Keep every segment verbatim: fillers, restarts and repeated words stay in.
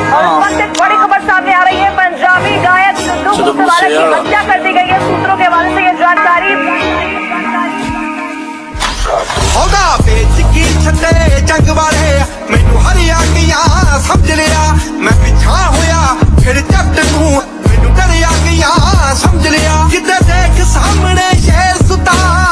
और इस वक्त एक बड़ी खबर सामने आ रही है। पंजाबी गायक सिद्धू मूसेवाला की हत्या कर दी गई है। सूत्रों के हवाले से ये जानकारी। जंग वाले मैनू हरियाणिया समझ लिया, मैं पिछा होया फिर जट तू मैनू डरिया गया समझ लिया। किते देख सामने शेर सुता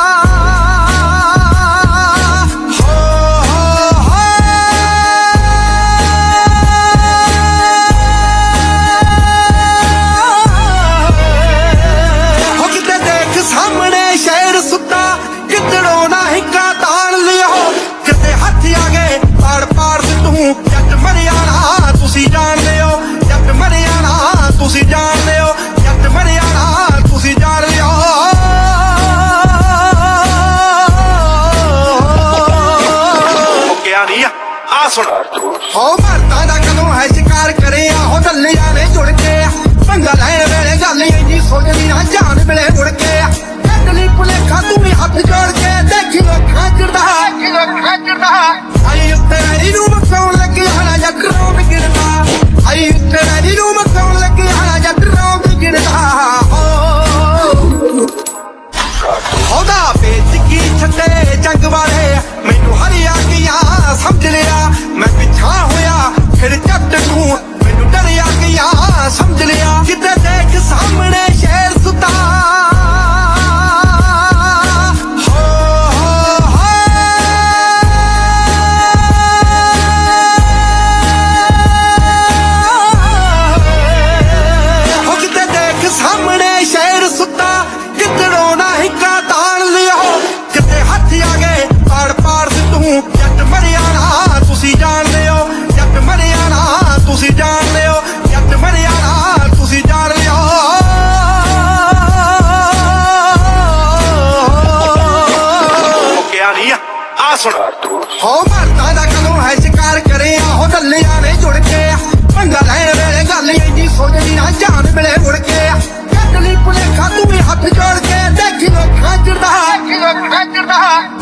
जट मरियाना तुसी जान लियो, जट मरियाना तुसी जान लियो, जट मरियाना तुसी जान लियो। क्या नहीं आ सुन हो मरदा दा कदों है शिकार करे हो दलिया ने जुड़ के पंगा लैन वेले गल इंजी सोचदी ना जान मिले मुड़ के डली भुलेखा तू भी हथ जोड़ के देखी लो खाचरदा देखी लो खाचरदा आई उत्ते नी नू मकाउण लगी हला जट रौंद गिरदा आई उत्ते नी नू मकाउण लगी हला जट रौंद गिरदा होदा बेच की छड्डे जंग वाले मैनू हरियाणिया समझ लिया, मैं पिछा होया फिर जट तू मैनू डरिया गया समझ लिया। किते देख सामने शेर सुता जट मरियाना तुसी जान लियो, जट मरियाना तुसी जान लियो, जट मरियाना तुसी जान लियो। क्या नहीं आ सुन हो मरदा दा कदों है शिकार करे हो दलिया ने जुड़ के पंगा लैन वेले गल इंजी सोचदी ना जान मिले मुड़ के डली भुलेखा तू भी हथ जोड़ के देखी लो खाचरदा देखी लो खाचरदा